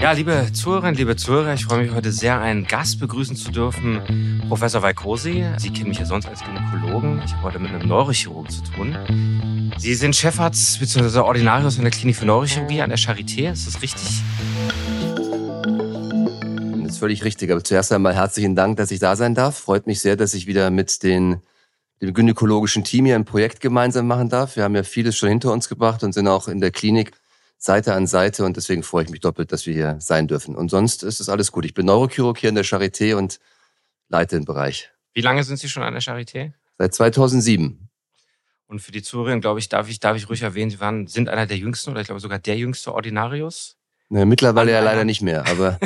Ja, liebe Zuhörerinnen, liebe Zuhörer, ich freue mich heute sehr, einen Gast begrüßen zu dürfen, Professor Weikosi. Sie kennen mich ja sonst als Gynäkologen. Ich habe heute mit einem Neurochirurgen zu tun. Sie sind Chefarzt bzw. Ordinarius in der Klinik für Neurochirurgie an der Charité. Ist das richtig? Das ist völlig richtig. Aber zuerst einmal herzlichen Dank, dass ich da sein darf. Freut mich sehr, dass ich wieder mit dem gynäkologischen Team hier ein Projekt gemeinsam machen darf. Wir haben ja vieles schon hinter uns gebracht und sind auch in der Klinik Seite an Seite und deswegen freue ich mich doppelt, dass wir hier sein dürfen. Und sonst ist es alles gut. Ich bin Neurochirurg hier in der Charité und leite den Bereich. Wie lange sind Sie schon an der Charité? Seit 2007. Und für die Zuhörerinnen, glaube ich, darf ich ruhig erwähnen, Sie sind einer der jüngsten oder ich glaube sogar der jüngste Ordinarius. Mittlerweile ja leider nicht mehr, aber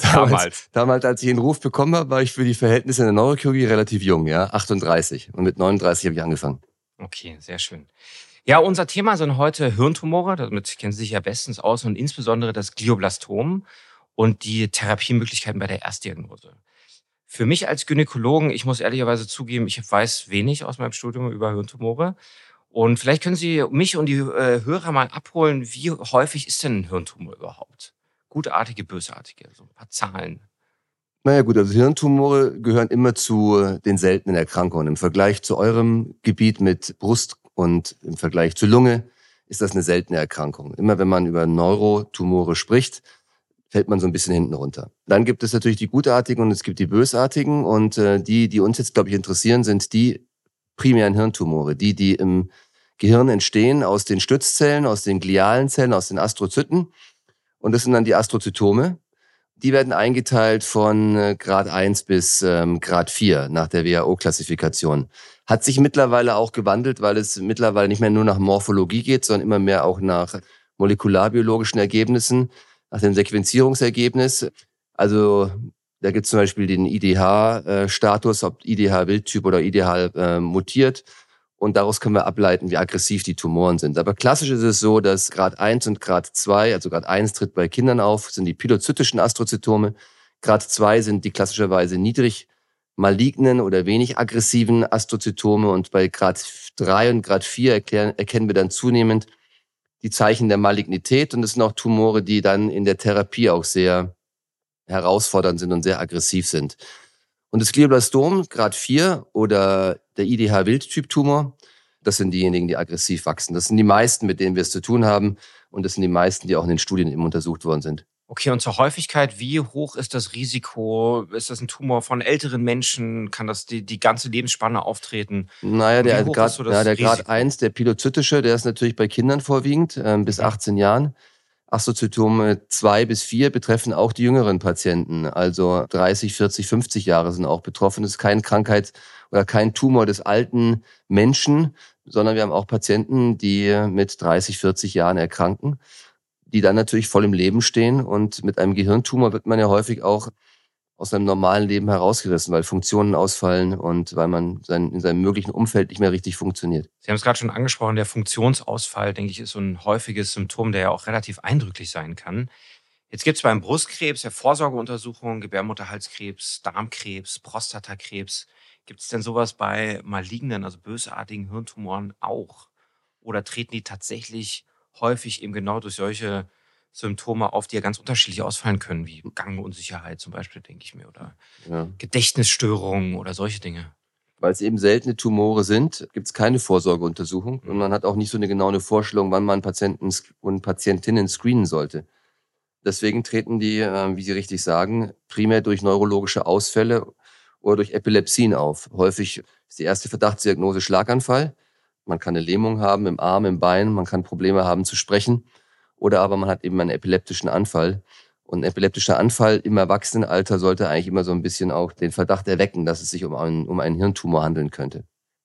damals, als ich den Ruf bekommen habe, war ich für die Verhältnisse in der Neurochirurgie relativ jung, ja, 38. Und mit 39 habe ich angefangen. Okay, sehr schön. Ja, unser Thema sind heute Hirntumore, damit kennen Sie sich ja bestens aus, und insbesondere das Glioblastom und die Therapiemöglichkeiten bei der Erstdiagnose. Für mich als Gynäkologen, ich muss ehrlicherweise zugeben, ich weiß wenig aus meinem Studium über Hirntumore. Und vielleicht können Sie mich und die Hörer mal abholen, wie häufig ist denn ein Hirntumor überhaupt? Gutartige, bösartige, so ein paar Zahlen. Naja gut, also Hirntumore gehören immer zu den seltenen Erkrankungen. Im Vergleich zu eurem Gebiet mit Brust und im Vergleich zur Lunge ist das eine seltene Erkrankung. Immer wenn man über Neurotumore spricht, fällt man so ein bisschen hinten runter. Dann gibt es natürlich die gutartigen und es gibt die bösartigen. Und die uns jetzt, glaube ich, interessieren, sind die primären Hirntumore, die im Gehirn entstehen aus den Stützzellen, aus den glialen Zellen, aus den Astrozyten. Und das sind dann die Astrozytome. Die werden eingeteilt von Grad 1 bis Grad 4 nach der WHO-Klassifikation. Hat sich mittlerweile auch gewandelt, weil es mittlerweile nicht mehr nur nach Morphologie geht, sondern immer mehr auch nach molekularbiologischen Ergebnissen, nach dem Sequenzierungsergebnis. Also da gibt es zum Beispiel den IDH-Status, ob IDH-Wildtyp oder IDH mutiert. Und daraus können wir ableiten, wie aggressiv die Tumoren sind. Aber klassisch ist es so, dass Grad 1 und Grad 2, also Grad 1 tritt bei Kindern auf, sind die pilozytischen Astrozytome. Grad 2 sind die klassischerweise niedrig malignen oder wenig aggressiven Astrozytome. Und bei Grad 3 und Grad 4 erkennen wir dann zunehmend die Zeichen der Malignität. Und das sind auch Tumore, die dann in der Therapie auch sehr herausfordernd sind und sehr aggressiv sind. Und das Glioblastom, Grad 4 oder der IDH-Wildtyp-Tumor, das sind diejenigen, die aggressiv wachsen. Das sind die meisten, mit denen wir es zu tun haben. Und das sind die meisten, die auch in den Studien eben untersucht worden sind. Okay, und zur Häufigkeit, wie hoch ist das Risiko? Ist das ein Tumor von älteren Menschen? Kann das die ganze Lebensspanne auftreten? Naja, der Grad 1, der pilozytische, der ist natürlich bei Kindern vorwiegend, bis 18 Jahren. Astrozytome 2 bis 4 betreffen auch die jüngeren Patienten. Also 30, 40, 50 Jahre sind auch betroffen. Das ist keine Krankheit oder kein Tumor des alten Menschen, sondern wir haben auch Patienten, die mit 30, 40 Jahren erkranken, die dann natürlich voll im Leben stehen. Und mit einem Gehirntumor wird man ja häufig auch aus seinem normalen Leben herausgerissen, weil Funktionen ausfallen und weil man in seinem möglichen Umfeld nicht mehr richtig funktioniert. Sie haben es gerade schon angesprochen, der Funktionsausfall, denke ich, ist so ein häufiges Symptom, der ja auch relativ eindrücklich sein kann. Jetzt gibt es beim Brustkrebs ja Vorsorgeuntersuchungen, Gebärmutterhalskrebs, Darmkrebs, Prostatakrebs. Gibt es denn sowas bei malignen, also bösartigen Hirntumoren auch? Oder treten die tatsächlich häufig eben genau durch solche Symptome auf, die ja ganz unterschiedlich ausfallen können, wie Gangunsicherheit zum Beispiel, denke ich mir, oder Gedächtnisstörungen oder solche Dinge? Weil es eben seltene Tumore sind, gibt es keine Vorsorgeuntersuchung und man hat auch nicht so eine genaue Vorstellung, wann man Patienten und Patientinnen screenen sollte. Deswegen treten die, wie Sie richtig sagen, primär durch neurologische Ausfälle oder durch Epilepsien auf. Häufig ist die erste Verdachtsdiagnose Schlaganfall. Man kann eine Lähmung haben im Arm, im Bein, man kann Probleme haben zu sprechen. Oder aber man hat eben einen epileptischen Anfall. Und ein epileptischer Anfall im Erwachsenenalter sollte eigentlich immer so ein bisschen auch den Verdacht erwecken, dass es sich um einen Hirntumor handeln könnte.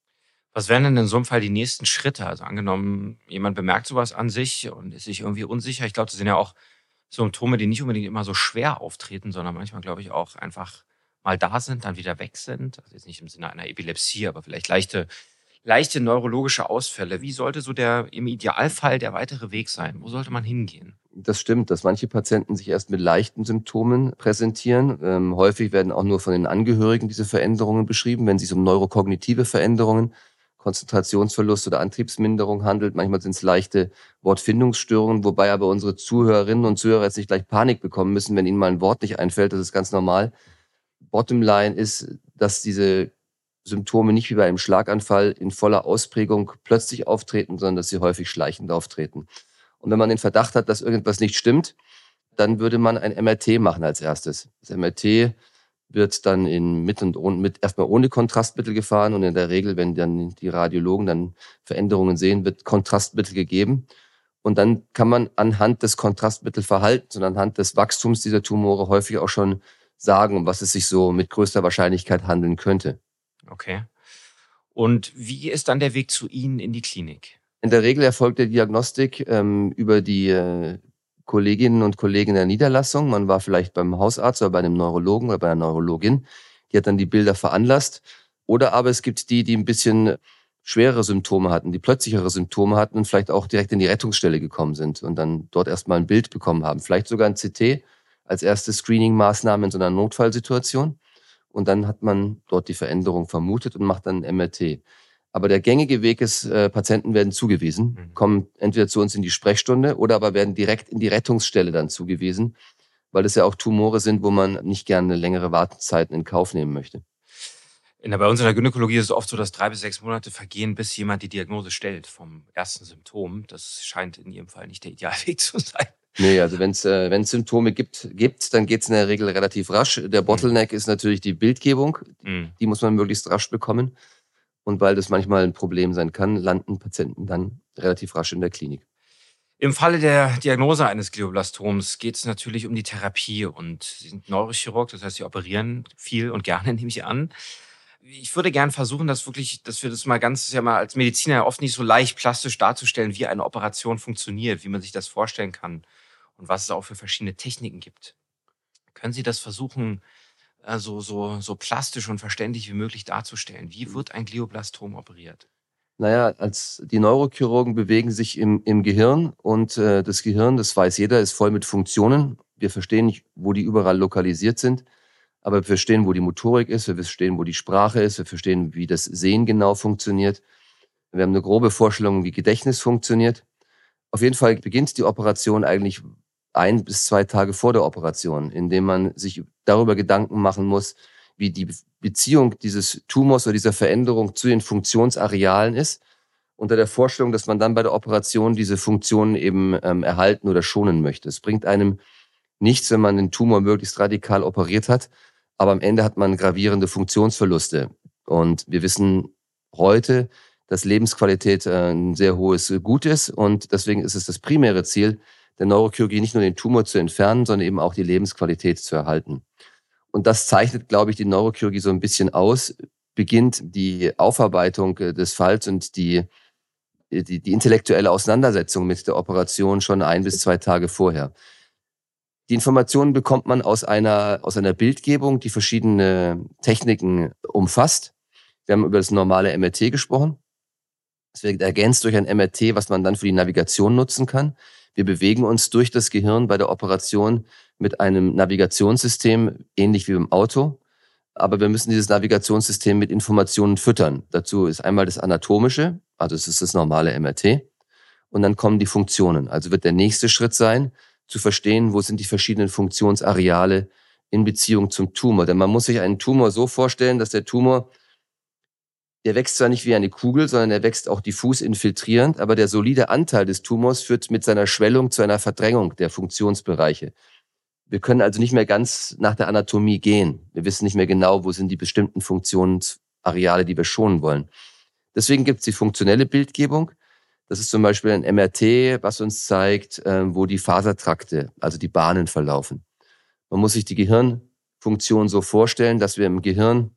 Was wären denn in so einem Fall die nächsten Schritte? Also angenommen, jemand bemerkt sowas an sich und ist sich irgendwie unsicher. Ich glaube, das sind ja auch Symptome, die nicht unbedingt immer so schwer auftreten, sondern manchmal, glaube ich, auch einfach mal da sind, dann wieder weg sind. Also jetzt nicht im Sinne einer Epilepsie, aber vielleicht leichte neurologische Ausfälle. Wie sollte so im Idealfall der weitere Weg sein? Wo sollte man hingehen? Das stimmt, dass manche Patienten sich erst mit leichten Symptomen präsentieren. Häufig werden auch nur von den Angehörigen diese Veränderungen beschrieben. Wenn es sich um neurokognitive Veränderungen Konzentrationsverlust oder Antriebsminderung handelt. Manchmal sind es leichte Wortfindungsstörungen, wobei aber unsere Zuhörerinnen und Zuhörer jetzt nicht gleich Panik bekommen müssen, wenn ihnen mal ein Wort nicht einfällt. Das ist ganz normal. Bottomline ist, dass diese Symptome nicht wie bei einem Schlaganfall in voller Ausprägung plötzlich auftreten, sondern dass sie häufig schleichend auftreten. Und wenn man den Verdacht hat, dass irgendwas nicht stimmt, dann würde man ein MRT machen als erstes. Das MRT wird dann erstmal ohne Kontrastmittel gefahren und in der Regel, wenn dann die Radiologen dann Veränderungen sehen, wird Kontrastmittel gegeben. Und dann kann man anhand des Kontrastmittelverhaltens und anhand des Wachstums dieser Tumore häufig auch schon sagen, um was es sich so mit größter Wahrscheinlichkeit handeln könnte. Okay. Und wie ist dann der Weg zu Ihnen in die Klinik? In der Regel erfolgt die Diagnostik über die Kolleginnen und Kollegen der Niederlassung. Man war vielleicht beim Hausarzt oder bei einem Neurologen oder bei einer Neurologin. Die hat dann die Bilder veranlasst. Oder aber es gibt die ein bisschen schwerere Symptome hatten, die plötzlichere Symptome hatten und vielleicht auch direkt in die Rettungsstelle gekommen sind und dann dort erstmal ein Bild bekommen haben. Vielleicht sogar ein CT als erste Screening-Maßnahme in so einer Notfallsituation. Und dann hat man dort die Veränderung vermutet und macht dann ein MRT. Aber der gängige Weg ist, Patienten werden zugewiesen, kommen entweder zu uns in die Sprechstunde oder aber werden direkt in die Rettungsstelle dann zugewiesen, weil das ja auch Tumore sind, wo man nicht gerne längere Wartezeiten in Kauf nehmen möchte. Bei uns in der Gynäkologie ist es oft so, dass 3 bis 6 Monate vergehen, bis jemand die Diagnose stellt vom ersten Symptom. Das scheint in Ihrem Fall nicht der Idealweg zu sein. Nee, also wenn es Symptome gibt, dann geht es in der Regel relativ rasch. Der Bottleneck ist natürlich die Bildgebung. Die muss man möglichst rasch bekommen. Und weil das manchmal ein Problem sein kann, landen Patienten dann relativ rasch in der Klinik. Im Falle der Diagnose eines Glioblastoms geht es natürlich um die Therapie. Und Sie sind Neurochirurg, das heißt, Sie operieren viel und gerne, nehme ich an. Ich würde gerne versuchen, dass wir das mal als Mediziner oft nicht so leicht plastisch darzustellen, wie eine Operation funktioniert, wie man sich das vorstellen kann und was es auch für verschiedene Techniken gibt. Können Sie das versuchen, so plastisch und verständlich wie möglich darzustellen? Wie wird ein Glioblastom operiert? Naja, die Neurochirurgen bewegen sich im Gehirn und das Gehirn, das weiß jeder, ist voll mit Funktionen. Wir verstehen nicht, wo die überall lokalisiert sind, aber wir verstehen, wo die Motorik ist, wir verstehen, wo die Sprache ist, wir verstehen, wie das Sehen genau funktioniert. Wir haben eine grobe Vorstellung, wie Gedächtnis funktioniert. Auf jeden Fall beginnt die Operation eigentlich 1 bis 2 Tage vor der Operation, indem man sich darüber Gedanken machen muss, wie die Beziehung dieses Tumors oder dieser Veränderung zu den Funktionsarealen ist, unter der Vorstellung, dass man dann bei der Operation diese Funktionen eben erhalten oder schonen möchte. Es bringt einem nichts, wenn man den Tumor möglichst radikal operiert hat, aber am Ende hat man gravierende Funktionsverluste. Und wir wissen heute, dass Lebensqualität ein sehr hohes Gut ist und deswegen ist es das primäre Ziel der Neurochirurgie, nicht nur den Tumor zu entfernen, sondern eben auch die Lebensqualität zu erhalten. Und das zeichnet, glaube ich, die Neurochirurgie so ein bisschen aus. Beginnt die Aufarbeitung des Falls und die intellektuelle Auseinandersetzung mit der Operation schon 1 bis 2 Tage vorher. Die Informationen bekommt man aus einer Bildgebung, die verschiedene Techniken umfasst. Wir haben über das normale MRT gesprochen. Es wird ergänzt durch ein MRT, was man dann für die Navigation nutzen kann. Wir bewegen uns durch das Gehirn bei der Operation mit einem Navigationssystem, ähnlich wie beim Auto. Aber wir müssen dieses Navigationssystem mit Informationen füttern. Dazu ist einmal das Anatomische, also es ist das normale MRT. Und dann kommen die Funktionen. Also wird der nächste Schritt sein, zu verstehen, wo sind die verschiedenen Funktionsareale in Beziehung zum Tumor. Denn man muss sich einen Tumor so vorstellen, dass der Tumor, der wächst zwar nicht wie eine Kugel, sondern er wächst auch diffus infiltrierend, aber der solide Anteil des Tumors führt mit seiner Schwellung zu einer Verdrängung der Funktionsbereiche. Wir können also nicht mehr ganz nach der Anatomie gehen. Wir wissen nicht mehr genau, wo sind die bestimmten Funktionsareale, die wir schonen wollen. Deswegen gibt es die funktionelle Bildgebung. Das ist zum Beispiel ein MRT, was uns zeigt, wo die Fasertrakte, also die Bahnen verlaufen. Man muss sich die Gehirnfunktion so vorstellen, dass wir im Gehirn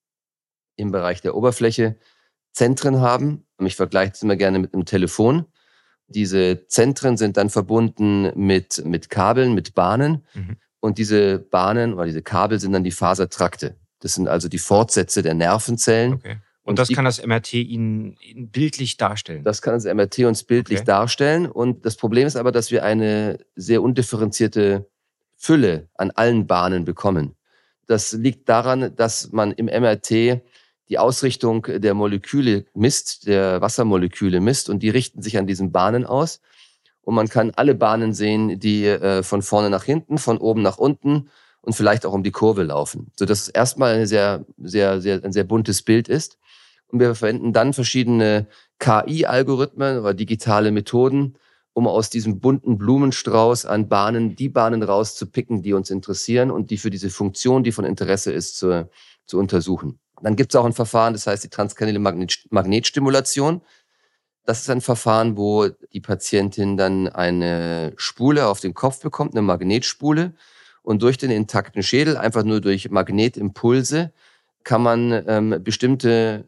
im Bereich der Oberfläche Zentren haben. Ich vergleiche es immer gerne mit einem Telefon. Diese Zentren sind dann verbunden mit Kabeln, mit Bahnen. Und diese Bahnen oder diese Kabel sind dann die Fasertrakte. Das sind also die Fortsätze der Nervenzellen. Okay. Und das kann das MRT Ihnen bildlich darstellen? Das kann das MRT uns bildlich darstellen. Und das Problem ist aber, dass wir eine sehr undifferenzierte Fülle an allen Bahnen bekommen. Das liegt daran, dass man im MRT die Ausrichtung der Moleküle misst, der Wassermoleküle misst, und die richten sich an diesen Bahnen aus. Und man kann alle Bahnen sehen, die von vorne nach hinten, von oben nach unten und vielleicht auch um die Kurve laufen, sodass es erstmal ein sehr buntes Bild ist. Und wir verwenden dann verschiedene KI-Algorithmen oder digitale Methoden, um aus diesem bunten Blumenstrauß an Bahnen die Bahnen rauszupicken, die uns interessieren und die für diese Funktion, die von Interesse ist, zu untersuchen. Dann gibt es auch ein Verfahren, das heißt die transkranielle Magnetstimulation. Das ist ein Verfahren, wo die Patientin dann eine Spule auf den Kopf bekommt, eine Magnetspule. Und durch den intakten Schädel, einfach nur durch Magnetimpulse, kann man bestimmte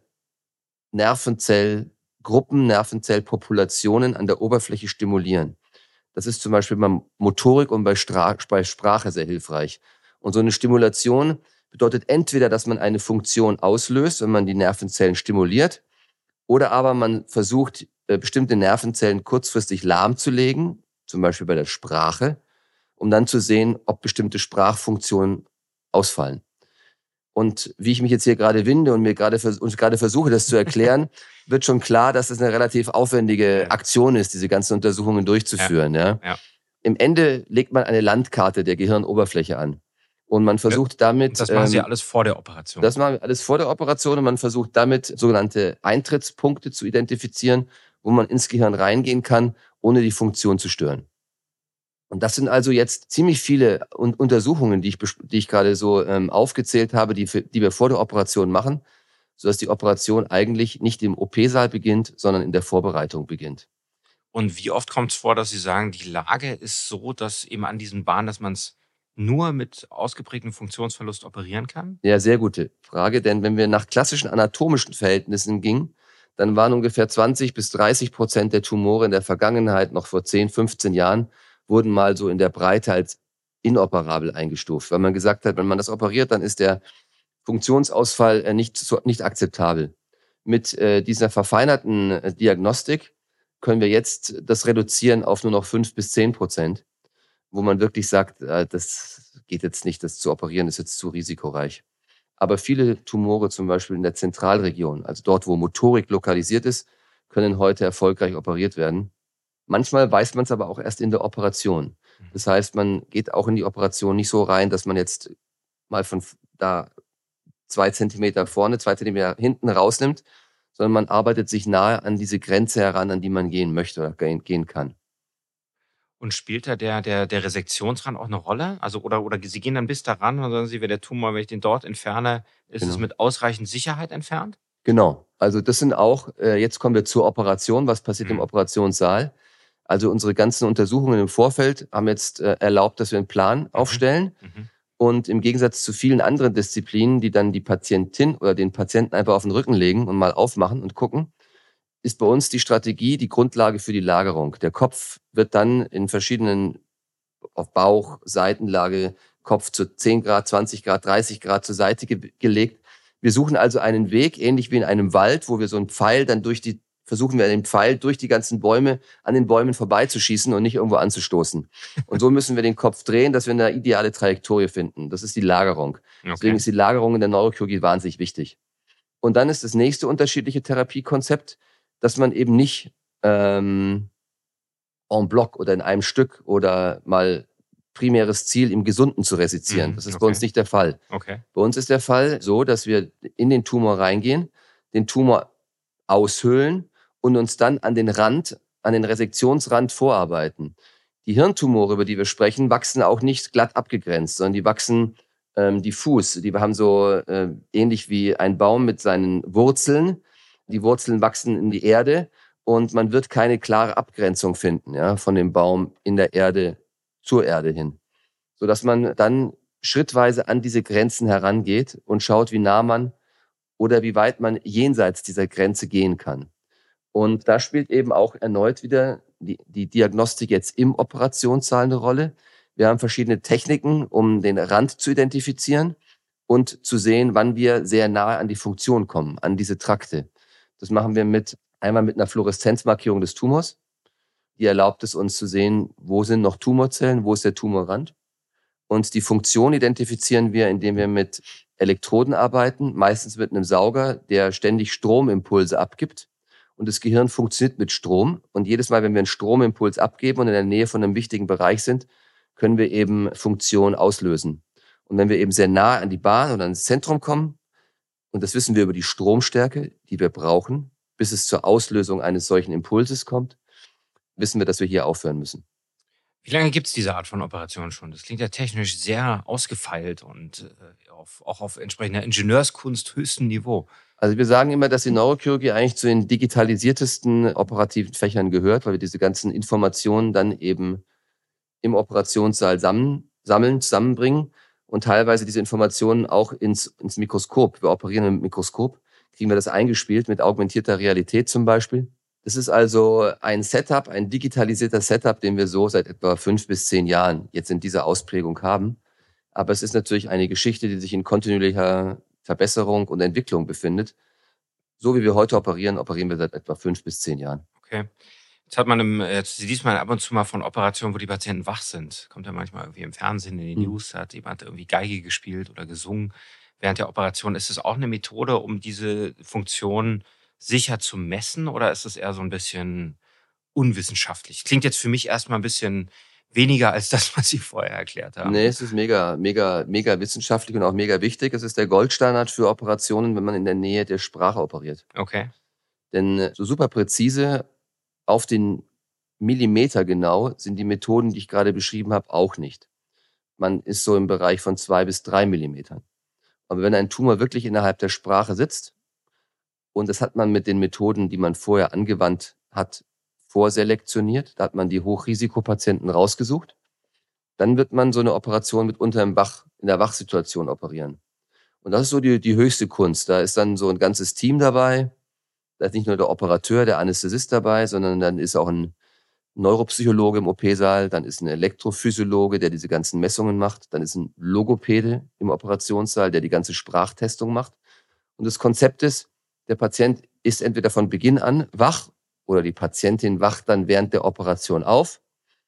Nervenzellgruppen, Nervenzellpopulationen an der Oberfläche stimulieren. Das ist zum Beispiel bei Motorik und bei Sprache sehr hilfreich. Und so eine Stimulation bedeutet entweder, dass man eine Funktion auslöst, wenn man die Nervenzellen stimuliert, oder aber man versucht, bestimmte Nervenzellen kurzfristig lahmzulegen, zum Beispiel bei der Sprache, um dann zu sehen, ob bestimmte Sprachfunktionen ausfallen. Und wie ich mich jetzt hier gerade winde und gerade versuche, das zu erklären, wird schon klar, dass es eine relativ aufwendige Aktion ist, diese ganzen Untersuchungen durchzuführen. Ja. Im Ende legt man eine Landkarte der Gehirnoberfläche an. Und man versucht damit... Das machen Sie alles vor der Operation? Das machen wir alles vor der Operation, und man versucht damit sogenannte Eintrittspunkte zu identifizieren, wo man ins Gehirn reingehen kann, ohne die Funktion zu stören. Und das sind also jetzt ziemlich viele Untersuchungen, die ich gerade so aufgezählt habe, die wir vor der Operation machen, sodass die Operation eigentlich nicht im OP-Saal beginnt, sondern in der Vorbereitung beginnt. Und wie oft kommt es vor, dass Sie sagen, die Lage ist so, dass eben an diesen Bahnen, dass man es nur mit ausgeprägtem Funktionsverlust operieren kann? Ja, sehr gute Frage, denn wenn wir nach klassischen anatomischen Verhältnissen gingen, dann waren ungefähr 20-30% der Tumore in der Vergangenheit, noch vor 10, 15 Jahren, wurden mal so in der Breite als inoperabel eingestuft, weil man gesagt hat, wenn man das operiert, dann ist der Funktionsausfall nicht akzeptabel. Mit dieser verfeinerten Diagnostik können wir jetzt das reduzieren auf nur noch 5-10%, wo man wirklich sagt, das geht jetzt nicht, das zu operieren ist jetzt zu risikoreich. Aber viele Tumore, zum Beispiel in der Zentralregion, also dort, wo Motorik lokalisiert ist, können heute erfolgreich operiert werden. Manchmal weiß man es aber auch erst in der Operation. Das heißt, man geht auch in die Operation nicht so rein, dass man jetzt mal von da 2 Zentimeter vorne, 2 Zentimeter hinten rausnimmt, sondern man arbeitet sich nahe an diese Grenze heran, an die man gehen möchte oder gehen kann. Und spielt da der Resektionsrand auch eine Rolle? Also oder Sie gehen dann bis daran und sagen Sie, wenn der Tumor, wenn ich den dort entferne, ist es mit ausreichend Sicherheit entfernt? Genau. Also das sind auch, jetzt kommen wir zur Operation. Was passiert im Operationssaal? Also unsere ganzen Untersuchungen im Vorfeld haben jetzt erlaubt, dass wir einen Plan aufstellen. Und im Gegensatz zu vielen anderen Disziplinen, die dann die Patientin oder den Patienten einfach auf den Rücken legen und mal aufmachen und gucken, ist bei uns die Strategie die Grundlage für die Lagerung. Der Kopf wird dann in verschiedenen, auf Bauch, Seitenlage, Kopf zu 10 Grad, 20 Grad, 30 Grad zur Seite gelegt. Wir suchen also einen Weg, ähnlich wie in einem Wald, wo wir so einen Pfeil dann versuchen wir den Pfeil durch die ganzen Bäume, an den Bäumen vorbeizuschießen und nicht irgendwo anzustoßen. Und so müssen wir den Kopf drehen, dass wir eine ideale Trajektorie finden. Das ist die Lagerung. Okay. Deswegen ist die Lagerung in der Neurochirurgie wahnsinnig wichtig. Und dann ist das nächste unterschiedliche Therapiekonzept, dass man eben nicht en bloc oder in einem Stück oder mal primäres Ziel im Gesunden zu resizieren. Das ist bei uns nicht der Fall. Okay. Bei uns ist der Fall so, dass wir in den Tumor reingehen, den Tumor aushöhlen und uns dann an den Resektionsrand vorarbeiten. Die Hirntumore, über die wir sprechen, wachsen auch nicht glatt abgegrenzt, sondern die wachsen diffus. Die haben so ähnlich wie ein Baum mit seinen Wurzeln. Die Wurzeln wachsen in die Erde und man wird keine klare Abgrenzung finden, ja, von dem Baum in der Erde zur Erde hin. Sodass man dann schrittweise an diese Grenzen herangeht und schaut, wie nah man oder wie weit man jenseits dieser Grenze gehen kann. Und da spielt eben auch erneut wieder die Diagnostik jetzt im Operationssaal eine Rolle. Wir haben verschiedene Techniken, um den Rand zu identifizieren und zu sehen, wann wir sehr nahe an die Funktion kommen, an diese Trakte. Das machen wir einmal mit einer Fluoreszenzmarkierung des Tumors. Die erlaubt es uns zu sehen, wo sind noch Tumorzellen, wo ist der Tumorrand. Und die Funktion identifizieren wir, indem wir mit Elektroden arbeiten, meistens mit einem Sauger, der ständig Stromimpulse abgibt. Und das Gehirn funktioniert mit Strom. Und jedes Mal, wenn wir einen Stromimpuls abgeben und in der Nähe von einem wichtigen Bereich sind, können wir eben Funktion auslösen. Und wenn wir eben sehr nah an die Bahn oder ans Zentrum kommen, und das wissen wir über die Stromstärke, die wir brauchen, bis es zur Auslösung eines solchen Impulses kommt, wissen wir, dass wir hier aufhören müssen. Wie lange gibt es diese Art von Operation schon? Das klingt ja technisch sehr ausgefeilt und auch auf entsprechender Ingenieurskunst höchstem Niveau. Also wir sagen immer, dass die Neurochirurgie eigentlich zu den digitalisiertesten operativen Fächern gehört, weil wir diese ganzen Informationen dann eben im Operationssaal sammeln, zusammenbringen und teilweise diese Informationen auch ins Mikroskop. Wir operieren im Mikroskop, kriegen wir das eingespielt mit augmentierter Realität zum Beispiel. Das ist also ein Setup, ein digitalisierter Setup, den wir so seit etwa 5 bis 10 Jahren jetzt in dieser Ausprägung haben. Aber es ist natürlich eine Geschichte, die sich in kontinuierlicher Verbesserung und Entwicklung befindet. So wie wir heute operieren, operieren wir seit etwa 5 bis 10 Jahren. Okay. Jetzt liest man ab und zu mal von Operationen, wo die Patienten wach sind. Kommt ja manchmal irgendwie im Fernsehen, in die News, da hat jemand irgendwie Geige gespielt oder gesungen während der Operation. Ist es auch eine Methode, um diese Funktion sicher zu messen, oder ist es eher so ein bisschen unwissenschaftlich? Klingt jetzt für mich erstmal ein bisschen weniger als das, was Sie vorher erklärt haben. Nee, es ist mega, mega, mega wissenschaftlich und auch mega wichtig. Es ist der Goldstandard für Operationen, wenn man in der Nähe der Sprache operiert. Okay. Denn so super präzise auf den Millimeter genau sind die Methoden, die ich gerade beschrieben habe, auch nicht. Man ist so im Bereich von 2 bis 3 Millimetern. Aber wenn ein Tumor wirklich innerhalb der Sprache sitzt, und das hat man mit den Methoden, die man vorher angewandt hat, vorselektioniert, da hat man die Hochrisikopatienten rausgesucht, dann wird man so eine Operation mitunter in der Wachsituation operieren. Und das ist so die höchste Kunst. Da ist dann so ein ganzes Team dabei. Da ist nicht nur der Operateur, der Anästhesist dabei, sondern dann ist auch ein Neuropsychologe im OP-Saal, dann ist ein Elektrophysiologe, der diese ganzen Messungen macht, dann ist ein Logopäde im Operationssaal, der die ganze Sprachtestung macht. Und das Konzept ist, der Patient ist entweder von Beginn an wach oder die Patientin wacht dann während der Operation auf.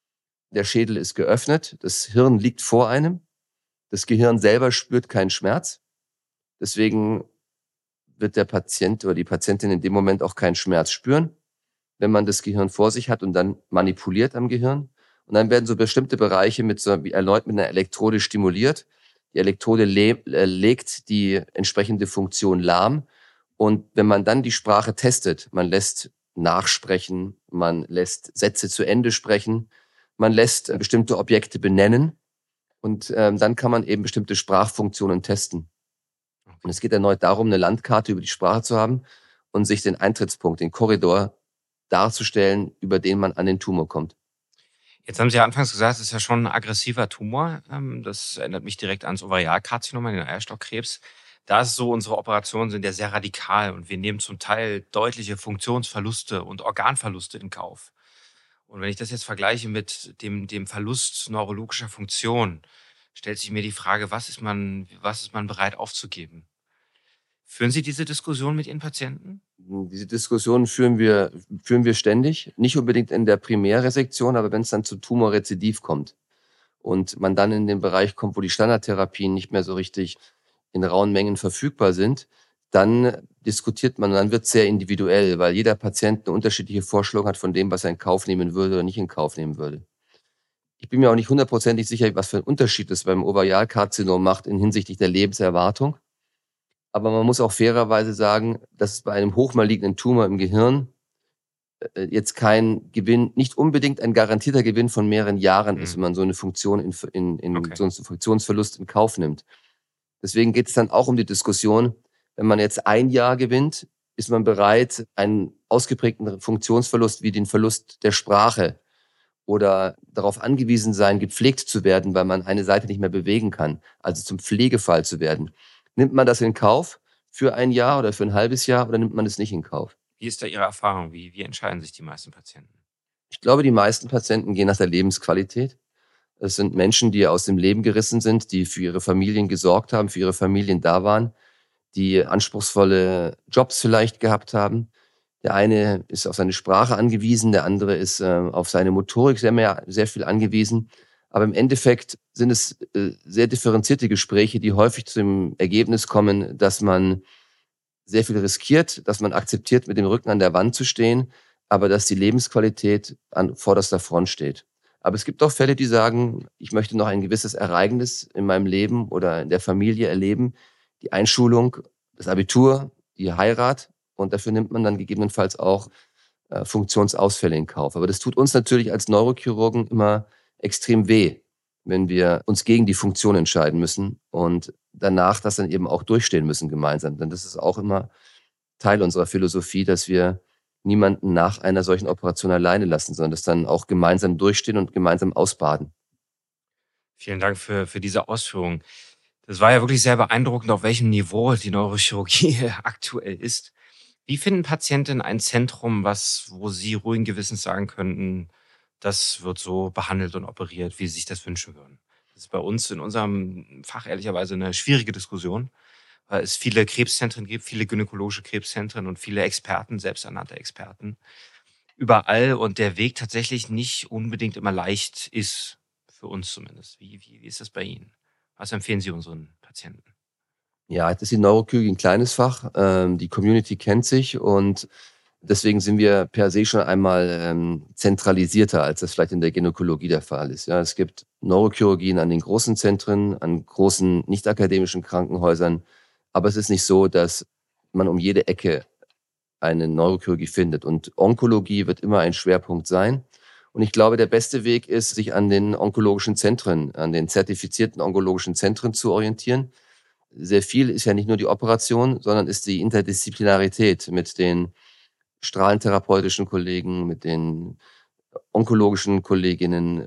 Der Schädel ist geöffnet, das Hirn liegt vor einem, das Gehirn selber spürt keinen Schmerz. Deswegen wird der Patient oder die Patientin in dem Moment auch keinen Schmerz spüren, wenn man das Gehirn vor sich hat und dann manipuliert am Gehirn. Und dann werden so bestimmte Bereiche erneut mit einer Elektrode stimuliert. Die Elektrode legt die entsprechende Funktion lahm. Und wenn man dann die Sprache testet, man lässt nachsprechen, man lässt Sätze zu Ende sprechen, man lässt bestimmte Objekte benennen und dann kann man eben bestimmte Sprachfunktionen testen. Und es geht erneut darum, eine Landkarte über die Sprache zu haben und sich den Eintrittspunkt, den Korridor darzustellen, über den man an den Tumor kommt. Jetzt haben Sie ja anfangs gesagt, es ist ja schon ein aggressiver Tumor. Das erinnert mich direkt ans Ovarialkarzinom, den Eierstockkrebs. Da ist es so, unsere Operationen sind ja sehr radikal und wir nehmen zum Teil deutliche Funktionsverluste und Organverluste in Kauf. Und wenn ich das jetzt vergleiche mit dem Verlust neurologischer Funktion, stellt sich mir die Frage, was ist man bereit aufzugeben? Führen Sie diese Diskussion mit Ihren Patienten? Diese Diskussion führen wir ständig. Nicht unbedingt in der Primärresektion, aber wenn es dann zu Tumorrezidiv kommt und man dann in den Bereich kommt, wo die Standardtherapien nicht mehr so richtig in rauen Mengen verfügbar sind, dann diskutiert man, dann wird es sehr individuell, weil jeder Patient eine unterschiedliche Vorstellung hat von dem, was er in Kauf nehmen würde oder nicht in Kauf nehmen würde. Ich bin mir auch nicht hundertprozentig sicher, was für einen Unterschied es beim Ovarialkarzinom macht in hinsichtlich der Lebenserwartung. Aber man muss auch fairerweise sagen, dass es bei einem hochmalignen Tumor im Gehirn jetzt kein Gewinn, nicht unbedingt ein garantierter Gewinn von mehreren Jahren ist, wenn man so eine Funktion so einen Funktionsverlust in Kauf nimmt. Deswegen geht es dann auch um die Diskussion, wenn man jetzt 1 Jahr gewinnt, ist man bereit, einen ausgeprägten Funktionsverlust wie den Verlust der Sprache oder darauf angewiesen sein, gepflegt zu werden, weil man eine Seite nicht mehr bewegen kann, also zum Pflegefall zu werden. Nimmt man das in Kauf für 1 Jahr oder für ein halbes Jahr oder nimmt man es nicht in Kauf? Wie ist da Ihre Erfahrung? Wie entscheiden sich die meisten Patienten? Ich glaube, die meisten Patienten gehen nach der Lebensqualität. Es sind Menschen, die aus dem Leben gerissen sind, die für ihre Familien gesorgt haben, für ihre Familien da waren, die anspruchsvolle Jobs vielleicht gehabt haben. Der eine ist auf seine Sprache angewiesen, der andere ist auf seine Motorik sehr viel angewiesen. Aber im Endeffekt sind es sehr differenzierte Gespräche, die häufig zum Ergebnis kommen, dass man sehr viel riskiert, dass man akzeptiert, mit dem Rücken an der Wand zu stehen, aber dass die Lebensqualität an vorderster Front steht. Aber es gibt auch Fälle, die sagen, ich möchte noch ein gewisses Ereignis in meinem Leben oder in der Familie erleben, die Einschulung, das Abitur, die Heirat, und dafür nimmt man dann gegebenenfalls auch Funktionsausfälle in Kauf. Aber das tut uns natürlich als Neurochirurgen immer extrem weh, wenn wir uns gegen die Funktion entscheiden müssen und danach das dann eben auch durchstehen müssen gemeinsam. Denn das ist auch immer Teil unserer Philosophie, dass wir niemanden nach einer solchen Operation alleine lassen, sondern das dann auch gemeinsam durchstehen und gemeinsam ausbaden. Vielen Dank für diese Ausführungen. Das war ja wirklich sehr beeindruckend, auf welchem Niveau die Neurochirurgie aktuell ist. Wie finden Patienten ein Zentrum, wo sie ruhigen Gewissens sagen könnten, das wird so behandelt und operiert, wie sie sich das wünschen würden? Das ist bei uns in unserem Fach ehrlicherweise eine schwierige Diskussion, weil es viele Krebszentren gibt, viele gynäkologische Krebszentren und viele Experten, selbsternannte Experten überall und der Weg tatsächlich nicht unbedingt immer leicht ist, für uns zumindest. Wie ist das bei Ihnen? Was empfehlen Sie unseren Patienten? Ja, jetzt ist die Neurochirurgie ein kleines Fach. Die Community kennt sich und deswegen sind wir per se schon einmal zentralisierter, als das vielleicht in der Gynäkologie der Fall ist. Ja, es gibt Neurochirurgien an den großen Zentren, an großen nicht-akademischen Krankenhäusern, aber es ist nicht so, dass man um jede Ecke eine Neurochirurgie findet. Und Onkologie wird immer ein Schwerpunkt sein. Und ich glaube, der beste Weg ist, sich an den onkologischen Zentren, an den zertifizierten onkologischen Zentren zu orientieren. Sehr viel ist ja nicht nur die Operation, sondern ist die Interdisziplinarität mit den strahlentherapeutischen Kollegen, mit den onkologischen Kolleginnen,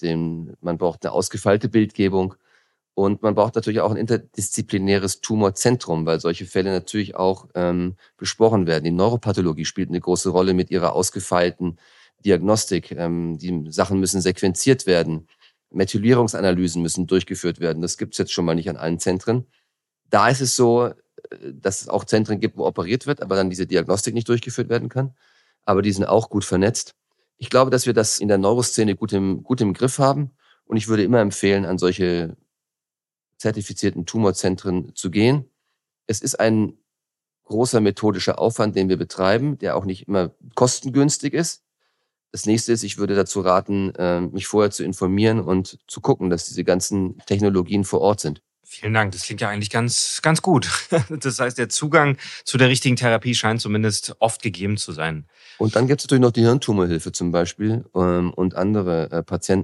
man braucht eine ausgefeilte Bildgebung und man braucht natürlich auch ein interdisziplinäres Tumorzentrum, weil solche Fälle natürlich auch besprochen werden. Die Neuropathologie spielt eine große Rolle mit ihrer ausgefeilten Diagnostik. Die Sachen müssen sequenziert werden. Methylierungsanalysen müssen durchgeführt werden. Das gibt's jetzt schon mal nicht an allen Zentren. Da ist es so, dass es auch Zentren gibt, wo operiert wird, aber dann diese Diagnostik nicht durchgeführt werden kann. Aber die sind auch gut vernetzt. Ich glaube, dass wir das in der Neuroszene gut im Griff haben. Und ich würde immer empfehlen, an solche zertifizierten Tumorzentren zu gehen. Es ist ein großer methodischer Aufwand, den wir betreiben, der auch nicht immer kostengünstig ist. Das nächste ist, ich würde dazu raten, mich vorher zu informieren und zu gucken, dass diese ganzen Technologien vor Ort sind. Vielen Dank. Das klingt ja eigentlich ganz gut. Das heißt, der Zugang zu der richtigen Therapie scheint zumindest oft gegeben zu sein. Und dann gibt es natürlich noch die Hirntumorhilfe zum Beispiel und andere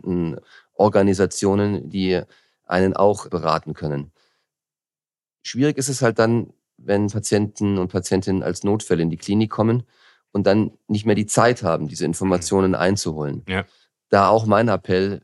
Patientenorganisationen, die einen auch beraten können. Schwierig ist es halt dann, wenn Patienten und Patientinnen als Notfälle in die Klinik kommen und dann nicht mehr die Zeit haben, diese Informationen einzuholen. Ja. Da auch mein Appell,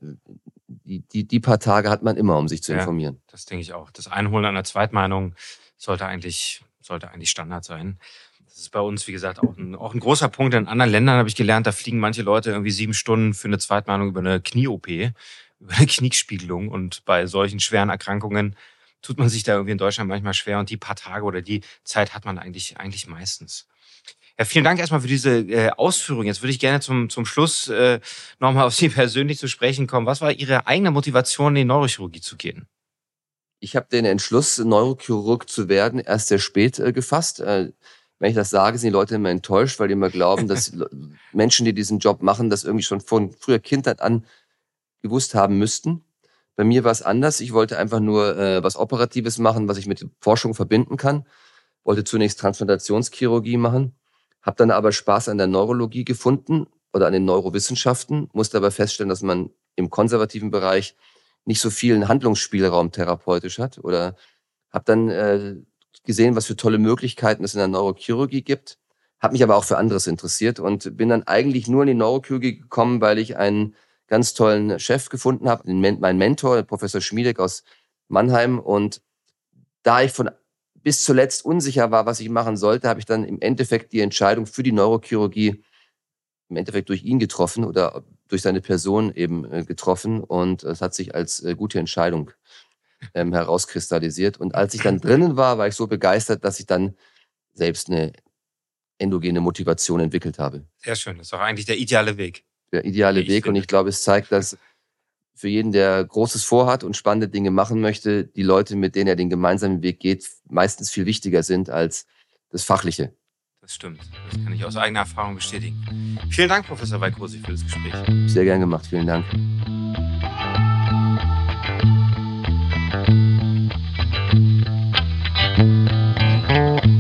die paar Tage hat man immer, um sich zu informieren. Das denke ich auch. Das Einholen einer Zweitmeinung sollte eigentlich Standard sein. Das ist bei uns, wie gesagt, auch ein großer Punkt. In anderen Ländern habe ich gelernt, da fliegen manche Leute irgendwie 7 Stunden für eine Zweitmeinung über eine Knie-OP, über eine Kniespiegelung. Und bei solchen schweren Erkrankungen tut man sich da irgendwie in Deutschland manchmal schwer. Und die paar Tage oder die Zeit hat man eigentlich meistens. Ja, vielen Dank erstmal für diese Ausführung. Jetzt würde ich gerne zum Schluss nochmal auf Sie persönlich zu sprechen kommen. Was war Ihre eigene Motivation, in die Neurochirurgie zu gehen? Ich habe den Entschluss, Neurochirurg zu werden, erst sehr spät gefasst. Wenn ich das sage, sind die Leute immer enttäuscht, weil die immer glauben, dass Menschen, die diesen Job machen, das irgendwie schon von früher Kindheit an gewusst haben müssten. Bei mir war es anders. Ich wollte einfach nur was Operatives machen, was ich mit Forschung verbinden kann. Wollte zunächst Transplantationschirurgie machen, habe dann aber Spaß an der Neurologie gefunden oder an den Neurowissenschaften, musste aber feststellen, dass man im konservativen Bereich nicht so viel Handlungsspielraum therapeutisch hat oder habe dann gesehen, was für tolle Möglichkeiten es in der Neurochirurgie gibt, habe mich aber auch für anderes interessiert und bin dann eigentlich nur in die Neurochirurgie gekommen, weil ich einen ganz tollen Chef gefunden habe, mein Mentor, Professor Schmiedek aus Mannheim. Und da ich bis zuletzt unsicher war, was ich machen sollte, habe ich dann im Endeffekt die Entscheidung für die Neurochirurgie im Endeffekt durch ihn getroffen oder durch seine Person eben getroffen. Und es hat sich als gute Entscheidung herauskristallisiert. Und als ich dann drinnen war ich so begeistert, dass ich dann selbst eine endogene Motivation entwickelt habe. Sehr schön. Das ist auch eigentlich der ideale Weg. Der ideale Weg. Und ich glaube, es zeigt, dass für jeden, der Großes vorhat und spannende Dinge machen möchte, die Leute, mit denen er den gemeinsamen Weg geht, meistens viel wichtiger sind als das Fachliche. Das stimmt. Das kann ich aus eigener Erfahrung bestätigen. Vielen Dank, Professor Weikrosi, für das Gespräch. Sehr gern gemacht. Vielen Dank.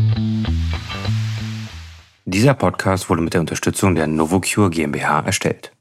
Dieser Podcast wurde mit der Unterstützung der Novocure GmbH erstellt.